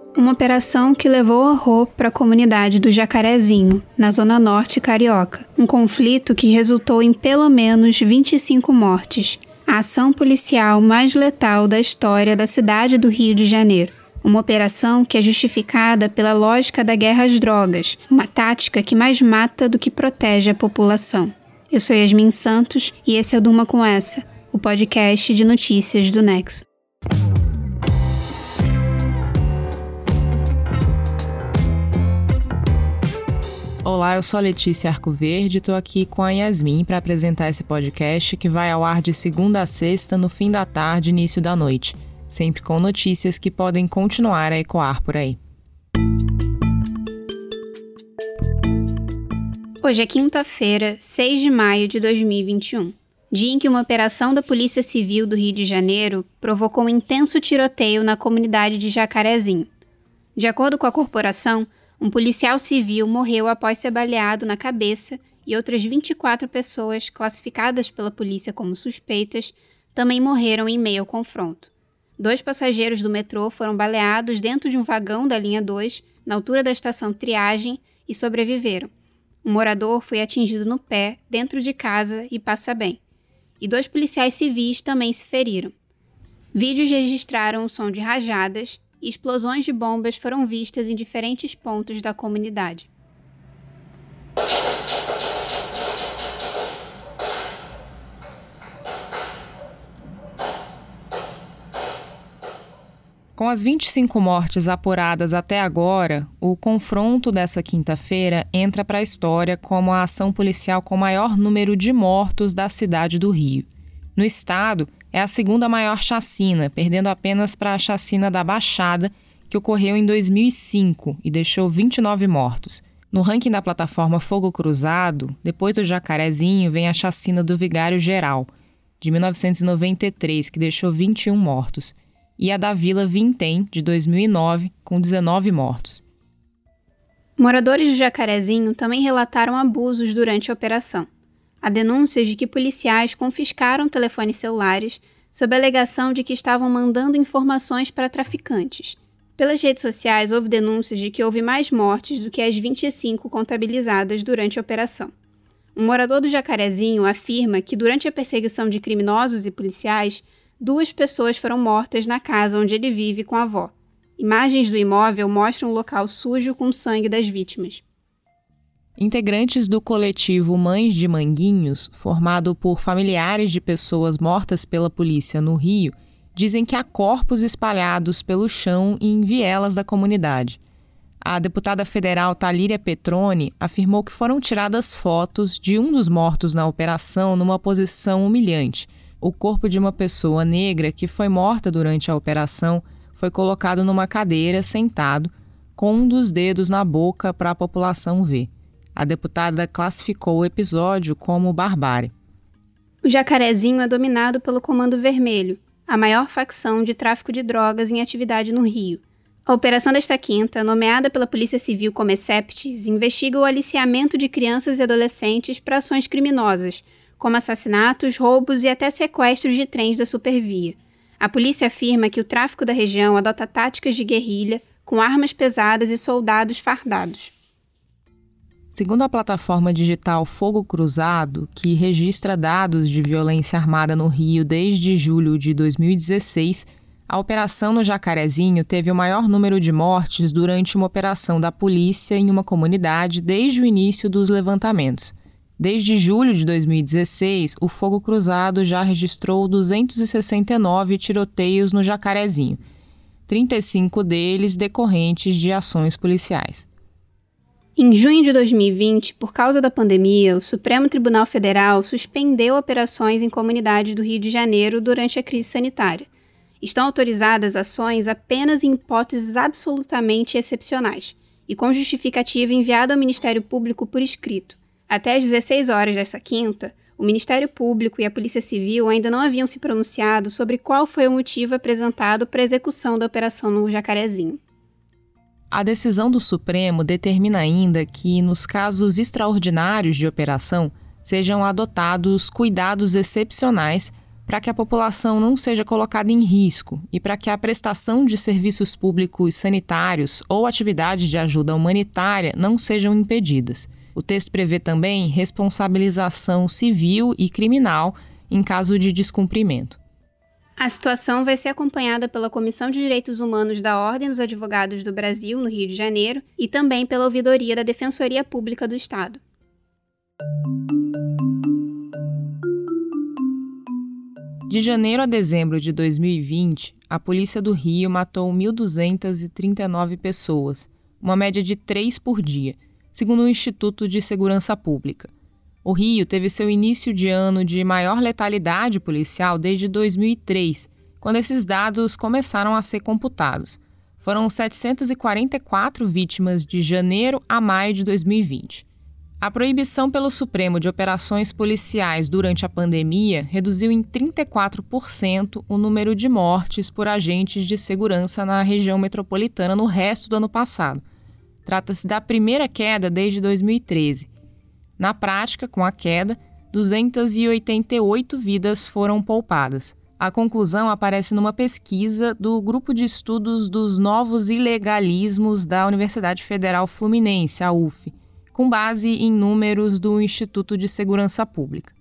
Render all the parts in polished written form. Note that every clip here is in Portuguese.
Uma operação que levou horror para a comunidade do Jacarezinho, na Zona Norte carioca. Um conflito que resultou em pelo menos 25 mortes. A ação policial mais letal da história da cidade do Rio de Janeiro. Uma operação que é justificada pela lógica da guerra às drogas, uma tática que mais mata do que protege a população. Eu sou Yasmin Santos e esse é o Durma Com Essa, o podcast de notícias do Nexo. Olá, eu sou a Letícia Arcoverde e estou aqui com a Yasmin para apresentar esse podcast que vai ao ar de segunda a sexta, no fim da tarde e início da noite, sempre com notícias que podem continuar a ecoar por aí. Hoje é quinta-feira, 6 de maio de 2021, dia em que uma operação da Polícia Civil do Rio de Janeiro provocou um intenso tiroteio na comunidade de Jacarezinho. De acordo com a corporação, um policial civil morreu após ser baleado na cabeça e outras 24 pessoas, classificadas pela polícia como suspeitas, também morreram em meio ao confronto. 2 passageiros do metrô foram baleados dentro de um vagão da linha 2, na altura da estação Triagem, e sobreviveram. Um morador foi atingido no pé, dentro de casa, e passa bem. E 2 policiais civis também se feriram. Vídeos registraram o som de rajadas, e explosões de bombas foram vistas em diferentes pontos da comunidade. Com as 25 mortes apuradas até agora, o confronto dessa quinta-feira entra para a história como a ação policial com maior número de mortos da cidade do Rio. No estado, é a segunda maior chacina, perdendo apenas para a chacina da Baixada, que ocorreu em 2005 e deixou 29 mortos. No ranking da plataforma Fogo Cruzado, depois do Jacarezinho, vem a chacina do Vigário Geral, de 1993, que deixou 21 mortos, e a da Vila Vintém, de 2009, com 19 mortos. Moradores do Jacarezinho também relataram abusos durante a operação. Há denúncias de que policiais confiscaram telefones celulares sob a alegação de que estavam mandando informações para traficantes. Pelas redes sociais, houve denúncias de que houve mais mortes do que as 25 contabilizadas durante a operação. Um morador do Jacarezinho afirma que, durante a perseguição de criminosos e policiais, 2 pessoas foram mortas na casa onde ele vive com a avó. Imagens do imóvel mostram o local sujo com o sangue das vítimas. Integrantes do coletivo Mães de Manguinhos, formado por familiares de pessoas mortas pela polícia no Rio, dizem que há corpos espalhados pelo chão e em vielas da comunidade. A deputada federal Talíria Petroni afirmou que foram tiradas fotos de um dos mortos na operação numa posição humilhante. O corpo de uma pessoa negra que foi morta durante a operação foi colocado numa cadeira, sentado, com um dos dedos na boca para a população ver. A deputada classificou o episódio como barbárie. O Jacarezinho é dominado pelo Comando Vermelho, a maior facção de tráfico de drogas em atividade no Rio. A operação desta quinta, nomeada pela Polícia Civil como ESEPTES, investiga o aliciamento de crianças e adolescentes para ações criminosas, como assassinatos, roubos e até sequestros de trens da Supervia. A polícia afirma que o tráfico da região adota táticas de guerrilha, com armas pesadas e soldados fardados. Segundo a plataforma digital Fogo Cruzado, que registra dados de violência armada no Rio desde julho de 2016, a operação no Jacarezinho teve o maior número de mortes durante uma operação da polícia em uma comunidade desde o início dos levantamentos. Desde julho de 2016, o Fogo Cruzado já registrou 269 tiroteios no Jacarezinho, 35 deles decorrentes de ações policiais. Em junho de 2020, por causa da pandemia, o Supremo Tribunal Federal suspendeu operações em comunidades do Rio de Janeiro durante a crise sanitária. Estão autorizadas ações apenas em hipóteses absolutamente excepcionais e com justificativa enviada ao Ministério Público por escrito. Até às 16 horas desta quinta, o Ministério Público e a Polícia Civil ainda não haviam se pronunciado sobre qual foi o motivo apresentado para a execução da operação no Jacarezinho. A decisão do Supremo determina ainda que, nos casos extraordinários de operação, sejam adotados cuidados excepcionais para que a população não seja colocada em risco e para que a prestação de serviços públicos sanitários ou atividades de ajuda humanitária não sejam impedidas. O texto prevê também responsabilização civil e criminal em caso de descumprimento. A situação vai ser acompanhada pela Comissão de Direitos Humanos da Ordem dos Advogados do Brasil, no Rio de Janeiro, e também pela ouvidoria da Defensoria Pública do Estado. De janeiro a dezembro de 2020, a Polícia do Rio matou 1.239 pessoas, uma média de 3 por dia, segundo o Instituto de Segurança Pública. O Rio teve seu início de ano de maior letalidade policial desde 2003, quando esses dados começaram a ser computados. Foram 744 vítimas de janeiro a maio de 2020. A proibição pelo Supremo de operações policiais durante a pandemia reduziu em 34% o número de mortes por agentes de segurança na região metropolitana no resto do ano passado. Trata-se da primeira queda desde 2013. Na prática, com a queda, 288 vidas foram poupadas. A conclusão aparece numa pesquisa do Grupo de Estudos dos Novos Ilegalismos da Universidade Federal Fluminense, a UF, com base em números do Instituto de Segurança Pública.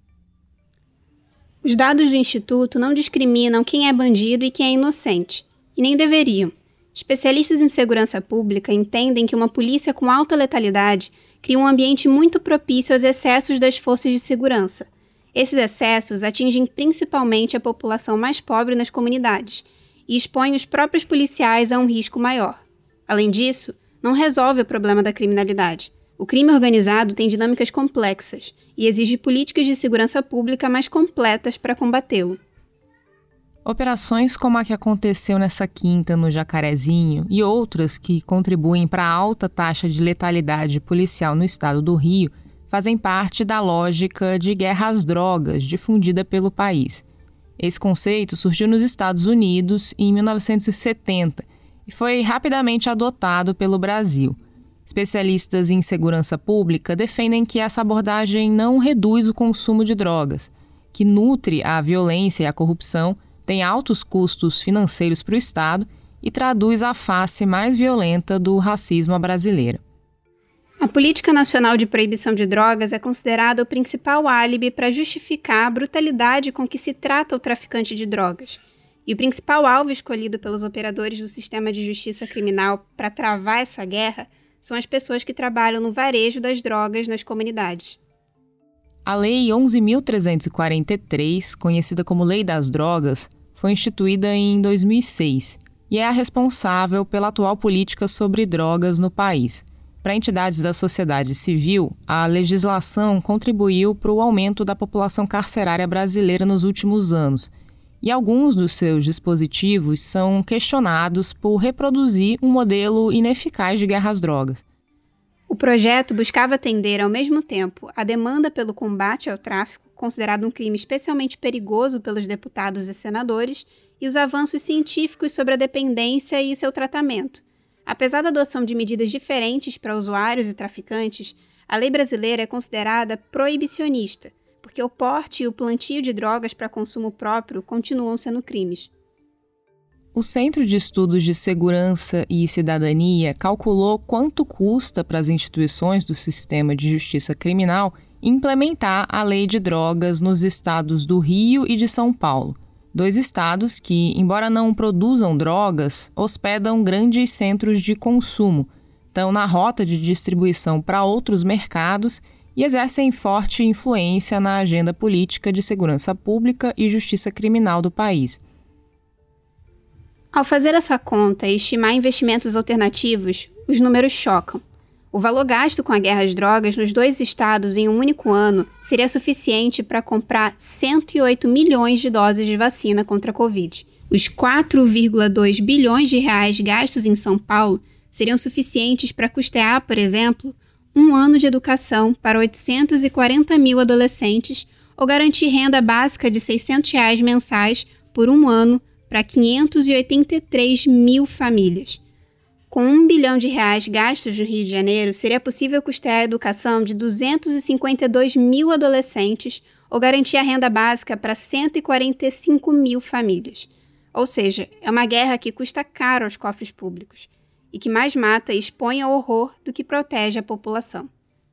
Os dados do Instituto não discriminam quem é bandido e quem é inocente, e nem deveriam. Especialistas em segurança pública entendem que uma polícia com alta letalidade cria um ambiente muito propício aos excessos das forças de segurança. Esses excessos atingem principalmente a população mais pobre nas comunidades e expõem os próprios policiais a um risco maior. Além disso, não resolve o problema da criminalidade. O crime organizado tem dinâmicas complexas e exige políticas de segurança pública mais completas para combatê-lo. Operações como a que aconteceu nessa quinta no Jacarezinho e outras que contribuem para a alta taxa de letalidade policial no estado do Rio fazem parte da lógica de guerra às drogas difundida pelo país. Esse conceito surgiu nos Estados Unidos em 1970 e foi rapidamente adotado pelo Brasil. Especialistas em segurança pública defendem que essa abordagem não reduz o consumo de drogas, que nutre a violência e a corrupção, tem altos custos financeiros para o Estado e traduz a face mais violenta do racismo à brasileira. A Política Nacional de Proibição de Drogas é considerada o principal álibi para justificar a brutalidade com que se trata o traficante de drogas. E o principal alvo escolhido pelos operadores do sistema de justiça criminal para travar essa guerra são as pessoas que trabalham no varejo das drogas nas comunidades. A Lei 11.343, conhecida como Lei das Drogas, foi instituída em 2006 e é a responsável pela atual política sobre drogas no país. Para entidades da sociedade civil, a legislação contribuiu para o aumento da população carcerária brasileira nos últimos anos, e alguns dos seus dispositivos são questionados por reproduzir um modelo ineficaz de guerra às drogas. O projeto buscava atender, ao mesmo tempo, a demanda pelo combate ao tráfico, considerado um crime especialmente perigoso pelos deputados e senadores, e os avanços científicos sobre a dependência e seu tratamento. Apesar da adoção de medidas diferentes para usuários e traficantes, a lei brasileira é considerada proibicionista, porque o porte e o plantio de drogas para consumo próprio continuam sendo crimes. O Centro de Estudos de Segurança e Cidadania calculou quanto custa para as instituições do sistema de justiça criminal implementar a lei de drogas nos estados do Rio e de São Paulo, 2 estados que, embora não produzam drogas, hospedam grandes centros de consumo, estão na rota de distribuição para outros mercados e exercem forte influência na agenda política de segurança pública e justiça criminal do país. Ao fazer essa conta e estimar investimentos alternativos, os números chocam. O valor gasto com a guerra às drogas nos 2 estados em um único ano seria suficiente para comprar 108 milhões de doses de vacina contra a Covid. Os 4,2 bilhões de reais gastos em São Paulo seriam suficientes para custear, por exemplo, um ano de educação para 840 mil adolescentes ou garantir renda básica de R$ 600 mensais por um ano para 583 mil famílias. Com R$ 1 bilhão gastos no Rio de Janeiro, seria possível custear a educação de 252 mil adolescentes ou garantir a renda básica para 145 mil famílias. Ou seja, é uma guerra que custa caro aos cofres públicos e que mais mata e expõe ao horror do que protege a população.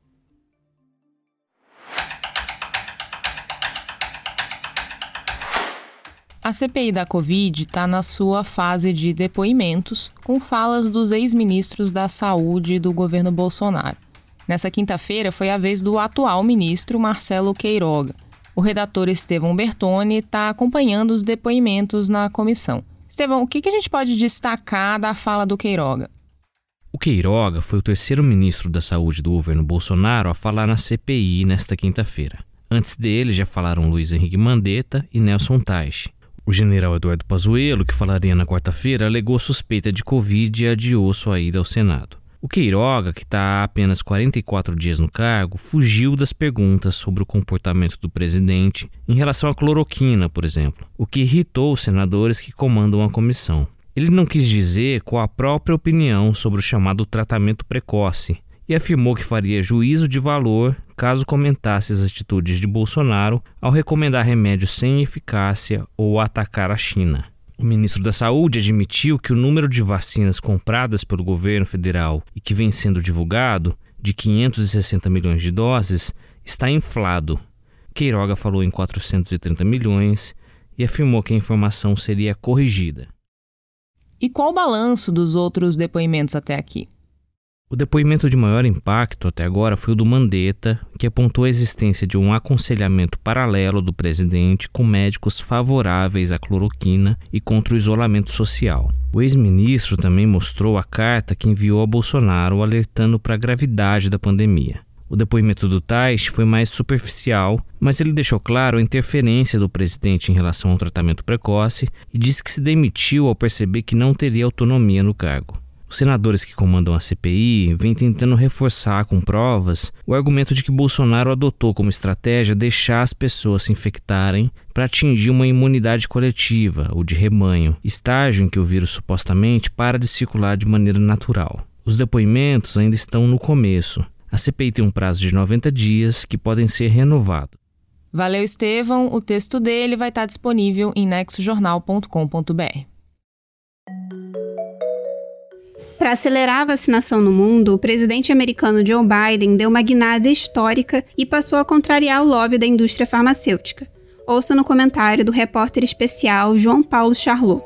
A CPI da Covid está na sua fase de depoimentos, com falas dos ex-ministros da Saúde do governo Bolsonaro. Nessa quinta-feira foi a vez do atual ministro Marcelo Queiroga. O redator Estevão Bertoni está acompanhando os depoimentos na comissão. Estevão, o que a gente pode destacar da fala do Queiroga? O Queiroga foi o terceiro ministro da Saúde do governo Bolsonaro a falar na CPI nesta quinta-feira. Antes dele já falaram Luiz Henrique Mandetta e Nelson Teich. O general Eduardo Pazuello, que falaria na quarta-feira, alegou suspeita de Covid e adiou sua ida ao Senado. O Queiroga, que está há apenas 44 dias no cargo, fugiu das perguntas sobre o comportamento do presidente em relação à cloroquina, por exemplo, o que irritou os senadores que comandam a comissão. Ele não quis dizer qual a própria opinião sobre o chamado tratamento precoce e afirmou que faria juízo de valor caso comentasse as atitudes de Bolsonaro ao recomendar remédios sem eficácia ou atacar a China. O ministro da Saúde admitiu que o número de vacinas compradas pelo governo federal e que vem sendo divulgado, de 560 milhões de doses, está inflado. Queiroga falou em 430 milhões e afirmou que a informação seria corrigida. E qual o balanço dos outros depoimentos até aqui? O depoimento de maior impacto até agora foi o do Mandetta, que apontou a existência de um aconselhamento paralelo do presidente com médicos favoráveis à cloroquina e contra o isolamento social. O ex-ministro também mostrou a carta que enviou a Bolsonaro alertando para a gravidade da pandemia. O depoimento do Teich foi mais superficial, mas ele deixou claro a interferência do presidente em relação ao tratamento precoce e disse que se demitiu ao perceber que não teria autonomia no cargo. Os senadores que comandam a CPI vêm tentando reforçar com provas o argumento de que Bolsonaro adotou como estratégia deixar as pessoas se infectarem para atingir uma imunidade coletiva, ou de rebanho, estágio em que o vírus supostamente para de circular de maneira natural. Os depoimentos ainda estão no começo. A CPI tem um prazo de 90 dias que podem ser renovados. Valeu, Estevão. O texto dele vai estar disponível em nexojornal.com.br. Para acelerar a vacinação no mundo, o presidente americano Joe Biden deu uma guinada histórica e passou a contrariar o lobby da indústria farmacêutica. Ouça no comentário do repórter especial João Paulo Charlot.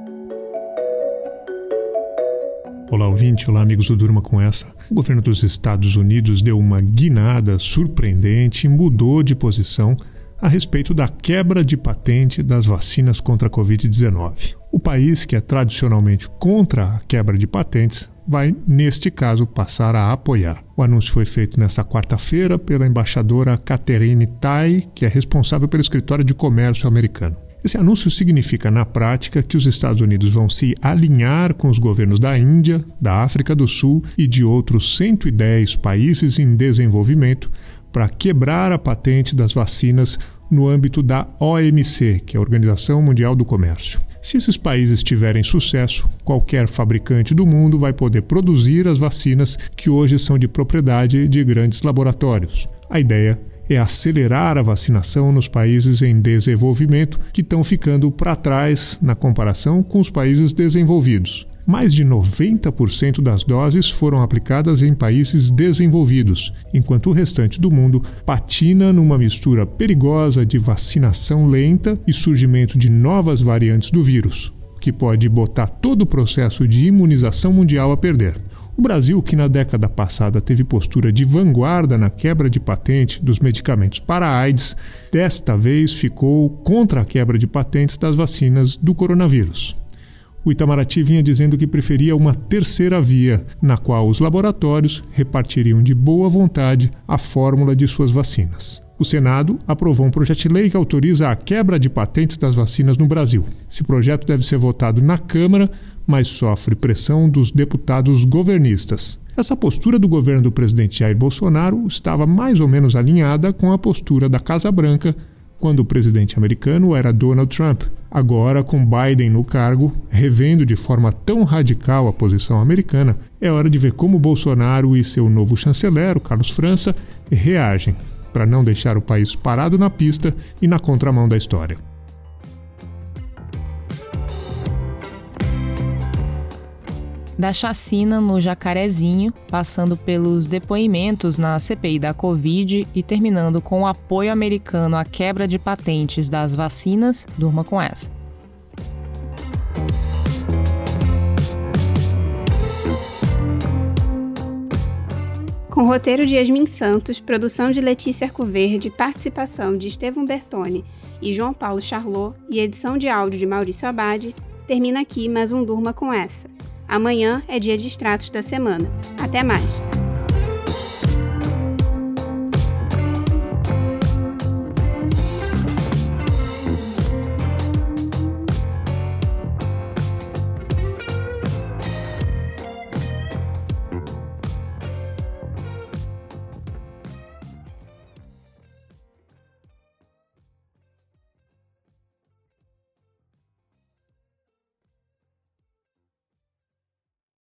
Olá, ouvinte. Olá, amigos do Durma Com Essa. O governo dos Estados Unidos deu uma guinada surpreendente e mudou de posição a respeito da quebra de patente das vacinas contra a Covid-19. O país, que é tradicionalmente contra a quebra de patentes, vai, neste caso, passar a apoiar. O anúncio foi feito nesta quarta-feira pela embaixadora Catherine Tai, que é responsável pelo escritório de comércio americano. Esse anúncio significa, na prática, que os Estados Unidos vão se alinhar com os governos da Índia, da África do Sul e de outros 110 países em desenvolvimento para quebrar a patente das vacinas no âmbito da OMC, que é a Organização Mundial do Comércio. Se esses países tiverem sucesso, qualquer fabricante do mundo vai poder produzir as vacinas que hoje são de propriedade de grandes laboratórios. A ideia é acelerar a vacinação nos países em desenvolvimento que estão ficando para trás na comparação com os países desenvolvidos. Mais de 90% das doses foram aplicadas em países desenvolvidos, enquanto o restante do mundo patina numa mistura perigosa de vacinação lenta e surgimento de novas variantes do vírus, que pode botar todo o processo de imunização mundial a perder. O Brasil, que na década passada teve postura de vanguarda na quebra de patente dos medicamentos para a AIDS, desta vez ficou contra a quebra de patentes das vacinas do coronavírus. O Itamaraty vinha dizendo que preferia uma terceira via, na qual os laboratórios repartiriam de boa vontade a fórmula de suas vacinas. O Senado aprovou um projeto de lei que autoriza a quebra de patentes das vacinas no Brasil. Esse projeto deve ser votado na Câmara, mas sofre pressão dos deputados governistas. Essa postura do governo do presidente Jair Bolsonaro estava mais ou menos alinhada com a postura da Casa Branca quando o presidente americano era Donald Trump. Agora, com Biden no cargo, revendo de forma tão radical a posição americana, é hora de ver como Bolsonaro e seu novo chanceler, o Carlos França, reagem. para não deixar o país parado na pista e na contramão da história. Da chacina no Jacarezinho, passando pelos depoimentos na CPI da Covid e terminando com o apoio americano à quebra de patentes das vacinas, durma com essa. Com roteiro de Yasmin Santos, produção de Letícia Arcoverde, participação de Estevão Bertoni e João Paulo Charlot e edição de áudio de Maurício Abade, termina aqui mais um Durma com Essa. Amanhã é dia de extratos da semana. Até mais!